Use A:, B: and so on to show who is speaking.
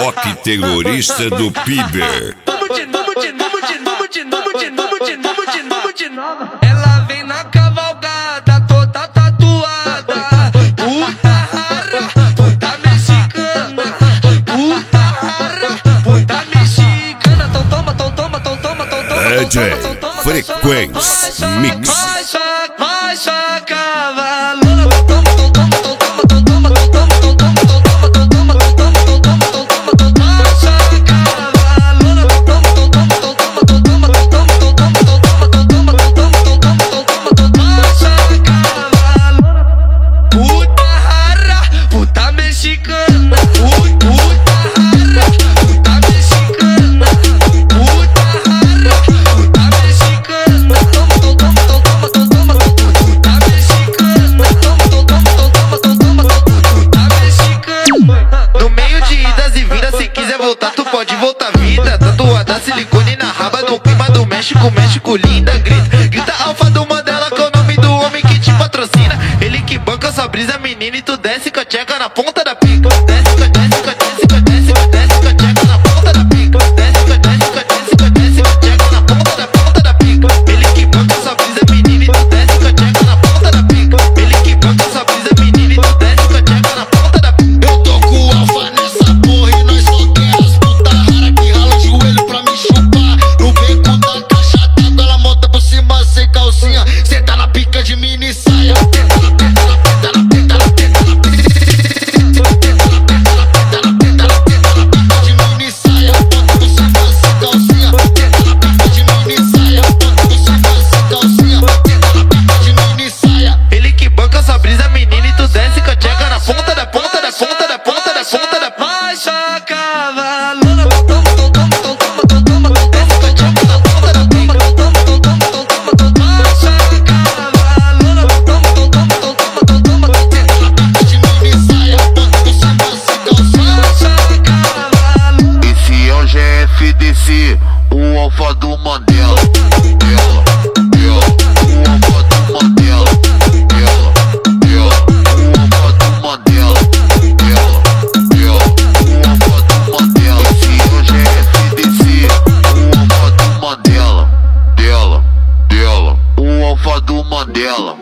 A: toque terrorista do Piber.
B: Ela vem na cavalgada, toda tatuada. Puta rara, puta mexicana. Puta rara, puta mexicana. Então toma, então toma, então toma, então toma.
A: DJ Frequência Mix.
B: Vai só cavalo. Tu pode voltar vida, tatuada silicone na raba, no clima do México, México linda, grita Alfa do Mandela, que é o nome do homem que te patrocina. Ele que banca sua brisa, menina, e tu desce com a tcheca na ponta da pica. Desce com a tcheca na ponta da pica. Desce com a tcheca na ponta da pica. Ele que banca sua brisa, menina, e tu desce com a tcheca na ponta da pica. Ele que banca sua brisa, menina, e tu desce com a tcheca na ponta da pica.
C: Eu tô com o Alfa nessa porra e nós só quer as puta rara que rala o joelho pra me chupar. No beco da caixa d'água, ela monta por cima sem calcinha. Cê tá na pica de mini saia.
B: Ele que banca sua brisa, menina, e tu desce com a tcheca na ponta da ponta da ponta da ponta da ponta da. Vai só cavalo.
C: Esse é o GFDC, o Alfa do Mandela.